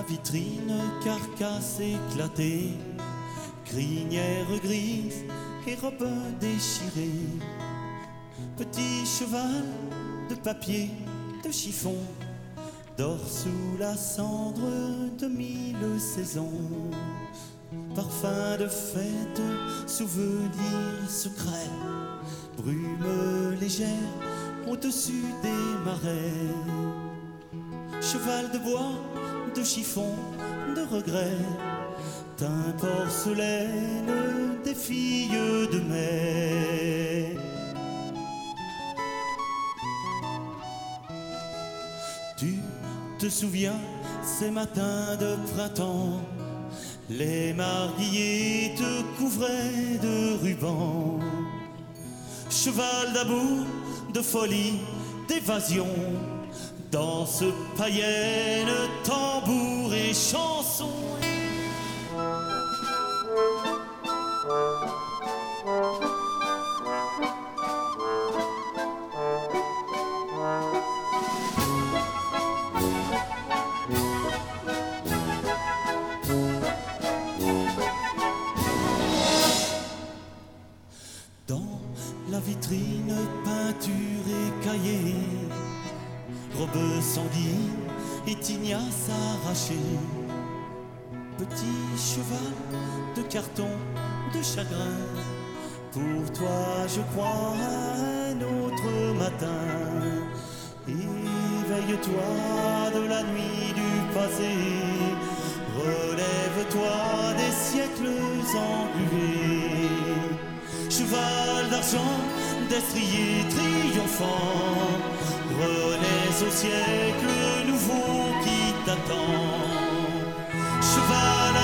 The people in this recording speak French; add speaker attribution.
Speaker 1: vitrine, carcasse éclatée, crinière grise et robe déchirée. Petit cheval de papier, de chiffon, dort sous la cendre de 1000 saisons. Parfum de fête, souvenirs secrets, brume légère au-dessus des marais. Cheval de bois, de chiffon, de regret, teint porcelaine des filles de mai. Tu te souviens ces matins de printemps, les marguilliers te couvraient de rubans. Cheval d'amour, de folie, d'évasion, danse païenne, tambour et chanson. Dans la vitrine, peinture et cahier, robe sanguine et tignasse arrachée. Petit cheval de carton, de chagrin, pour toi je crois un autre matin. Éveille-toi de la nuit du passé, relève-toi des siècles englués. Cheval d'argent, destrier triomphant, renaisse au siècle nouveau qui t'attend. Cheval